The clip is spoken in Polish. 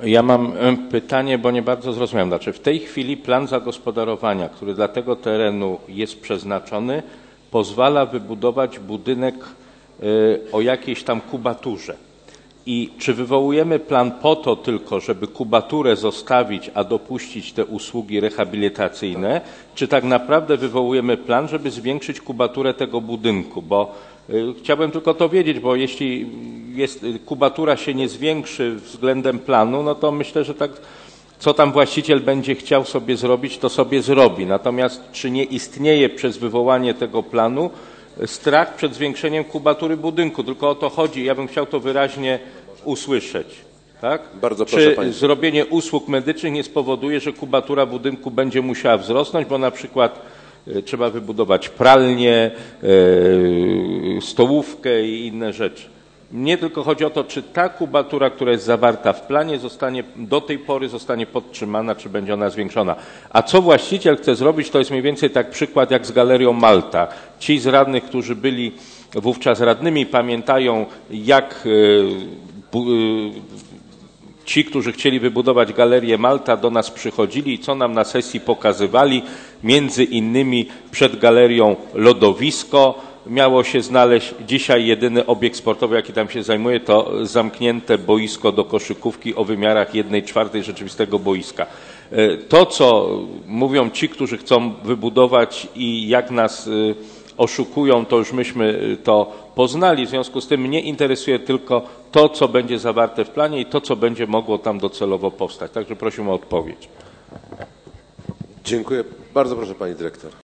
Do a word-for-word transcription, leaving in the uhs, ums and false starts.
Ja mam pytanie, bo nie bardzo zrozumiałem. Znaczy w tej chwili plan zagospodarowania, który dla tego terenu jest przeznaczony, pozwala wybudować budynek o jakiejś tam kubaturze. I czy wywołujemy plan po to tylko, żeby kubaturę zostawić, a dopuścić te usługi rehabilitacyjne, czy tak naprawdę wywołujemy plan, żeby zwiększyć kubaturę tego budynku? Bo y, chciałbym tylko to wiedzieć, bo jeśli jest, kubatura się nie zwiększy względem planu, no to myślę, że tak, co tam właściciel będzie chciał sobie zrobić, to sobie zrobi. Natomiast czy nie istnieje przez wywołanie tego planu strach przed zwiększeniem kubatury budynku? Tylko o to chodzi. Ja bym chciał to wyraźnie usłyszeć. Tak? Bardzo proszę, Czy panie. zrobienie usług medycznych nie spowoduje, że kubatura budynku będzie musiała wzrosnąć, bo na przykład y, trzeba wybudować pralnię, y, stołówkę i inne rzeczy? Mnie tylko chodzi o to, czy ta kubatura, która jest zawarta w planie, zostanie, do tej pory zostanie podtrzymana, czy będzie ona zwiększona. A co właściciel chce zrobić, to jest mniej więcej tak przykład jak z Galerią Malta. Ci z radnych, którzy byli wówczas radnymi, pamiętają, jak ci, którzy chcieli wybudować Galerię Malta, do nas przychodzili i co nam na sesji pokazywali. Między innymi przed galerią lodowisko miało się znaleźć. Dzisiaj jedyny obiekt sportowy, jaki tam się zajmuje, to zamknięte boisko do koszykówki o wymiarach jednej czwartej rzeczywistego boiska. To, co mówią ci, którzy chcą wybudować i jak nas oszukują, to już myśmy to poznali. W związku z tym mnie interesuje tylko to, co będzie zawarte w planie i to, co będzie mogło tam docelowo powstać. Także prosimy o odpowiedź. Dziękuję. Bardzo proszę, pani dyrektor.